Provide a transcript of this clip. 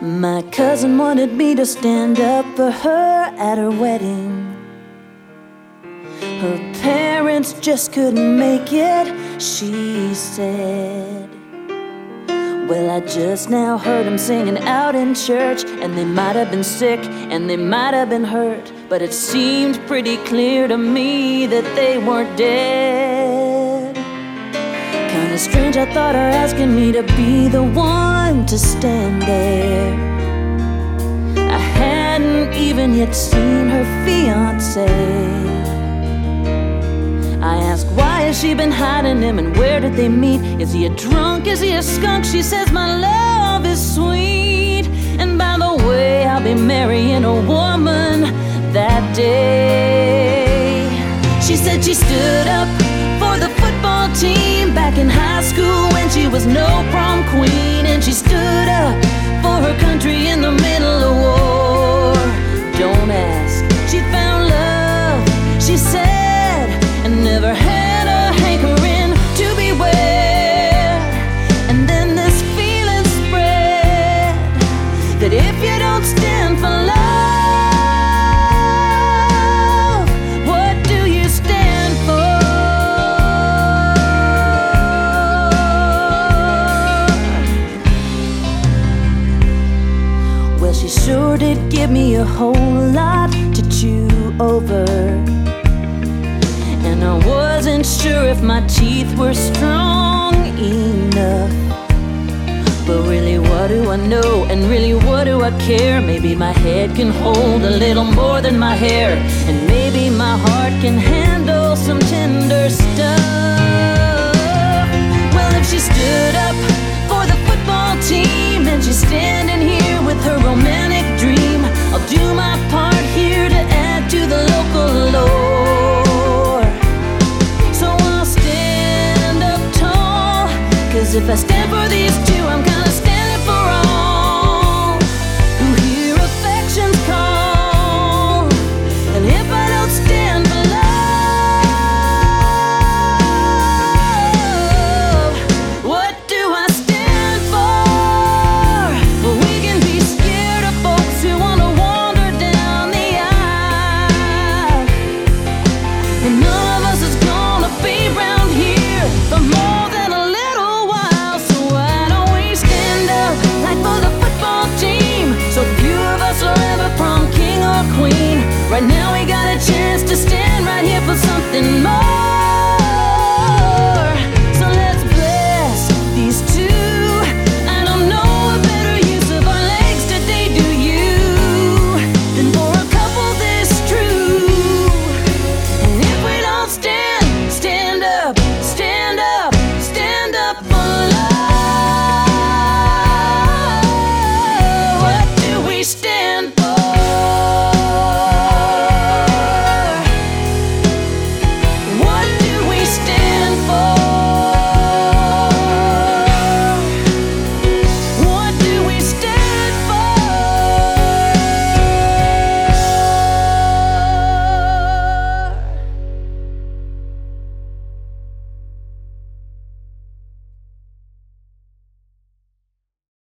My cousin wanted me to stand up for her at her wedding. Her parents just couldn't make it, she said. Well, I just now heard them singing out in church, and they might have been sick and they might have been hurt, but it seemed pretty clear to me that they weren't dead. Kinda strange, I thought, her asking me to be the one to stand there. I hadn't even yet seen her fiancé. I asked, why has she been hiding him, and where did they meet? Is he a drunk? Is he a skunk? She says, my love is sweet, and by the way, I'll be marrying a woman that day. She said she stood up for the football team back in high school when she was no prom queen, and she stood up for her country in the middle of war. Don't ask, she found love, she said, and never had a hankering to beware. And then this feeling spread that if you don't stand for love, what do you stand for? Well, she sure did give me a whole lot to chew over, and I wasn't sure if my teeth were strong enough. But really, what do I know? And really, what do I care? Maybe my head can hold a little more than my hair, and maybe my heart can handle some tender stuff. Well, if she stood up for the football team and she's standing here with her romantic dream, I'll do my part here to add to the local lore. If I stand for these two, I'm kinda standing for all.